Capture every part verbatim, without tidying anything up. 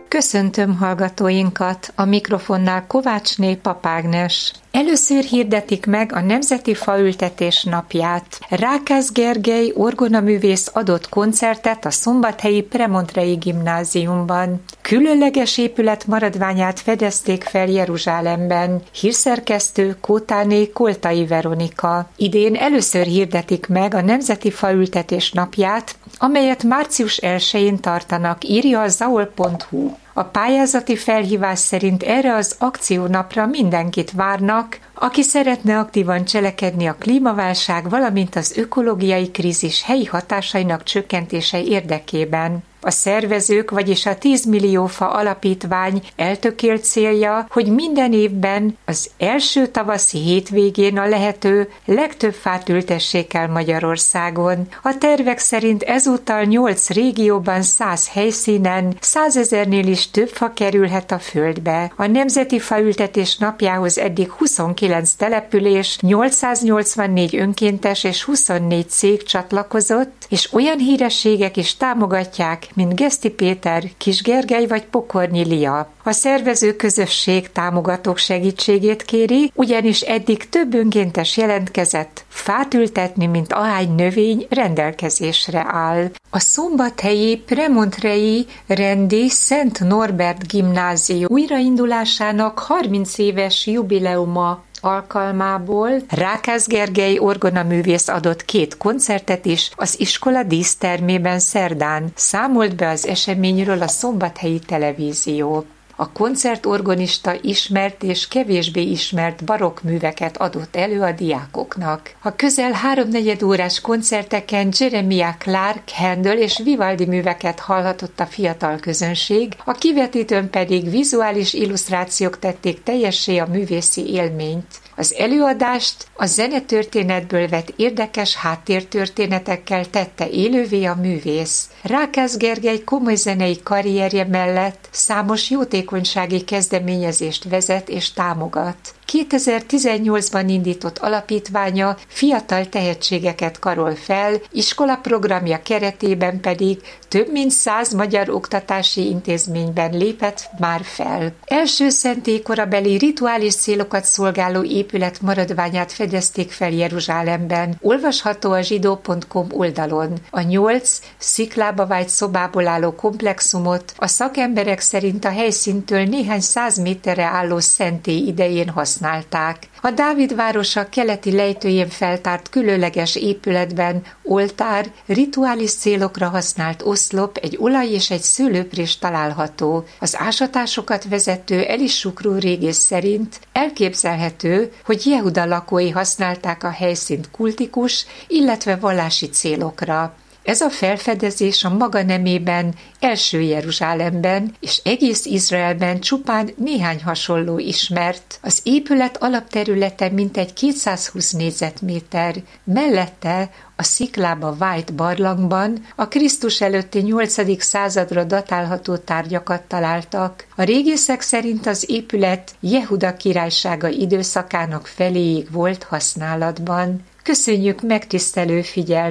Köszöntöm hallgatóinkat, a mikrofonnál Kovácsné Papágnes. Először hirdetik meg a Nemzeti Faültetés napját. Rákász Gergely orgonaművész adott koncertet a szombathelyi Premontrei Gimnáziumban. Különleges épület maradványát fedezték fel Jeruzsálemben. Hírszerkesztő Kótáné Koltai Veronika. Idén először hirdetik meg a Nemzeti Faültetés napját, amelyet március elsején tartanak, írja a zaol pont hu. A pályázati felhívás szerint erre az akciónapra mindenkit várnak, aki szeretne aktívan cselekedni a klímaválság, valamint az ökológiai krízis helyi hatásainak csökkentése érdekében. A szervezők, vagyis a tíz millió fa alapítvány eltökélt célja, hogy minden évben az első tavaszi hétvégén a lehető legtöbb fát ültessék el Magyarországon. A tervek szerint ezúttal nyolc régióban, száz helyszínen, százezernél is több fa kerülhet a földbe. A Nemzeti Faültetés napjához eddig huszonkilenc település, nyolcszáznyolcvannégy önkéntes és huszonnégy cég csatlakozott, és olyan hírességek is támogatják, mint Geszti Péter, Kis Gergely vagy Pokornyi Lia. A szervező közösség támogatók segítségét kéri, ugyanis eddig több önkéntes jelentkezett, fát ültetni, mint ahány növény rendelkezésre áll. A szombathelyi Premontrei rendi Szent Norbert Gimnázium újraindulásának harminc éves jubileuma alkalmából Rákász Gergely orgonaművész adott két koncertet is az iskola dísztermében szerdán, számolt be az eseményről a Szombathelyi Televízió. A koncertorgonista ismert és kevésbé ismert barokk műveket adott elő a diákoknak. A közel háromnegyed órás koncerteken Jeremiah Clark, Handel és Vivaldi műveket hallhatott a fiatal közönség, a kivetítőn pedig vizuális illusztrációk tették teljessé a művészi élményt. Az előadást a zenetörténetből vett érdekes háttértörténetekkel tette élővé a művész. Rákász Gergely komoly zenei karrierje mellett számos jótékonysági kezdeményezést vezet és támogat. kétezer-tizennyolcban indított alapítványa fiatal tehetségeket karol fel, iskolaprogramja keretében pedig több mint száz magyar oktatási intézményben lépett már fel. Első szentélykora-beli rituális célokat szolgáló épület maradványát fedezték fel Jeruzsálemben. Olvasható a zsidó pont com oldalon. A nyolc sziklába vájt szobából álló komplexumot a szakemberek szerint a helyszíntől néhány száz méterre álló szentély idején használták. A Dávid városa keleti lejtőjén feltárt különleges épületben oltár, rituális célokra használt oszlop, egy olaj és egy szőlőprés található. Az ásatásokat vezető Eli Sukró régész szerint elképzelhető, hogy Jehuda lakói használták a helyszínt kultikus, illetve vallási célokra. Ez a felfedezés a maga nemében első Jeruzsálemben és egész Izraelben csupán néhány hasonló ismert. Az épület alapterülete mintegy kétszázhúsz négyzetméter, mellette a sziklába vájt barlangban a Krisztus előtti nyolcadik századra datálható tárgyakat találtak. A régészek szerint az épület Jehuda királysága időszakának feléig volt használatban. Köszönjük megtisztelő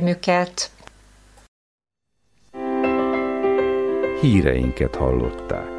figyelmüket! Híreinket hallották.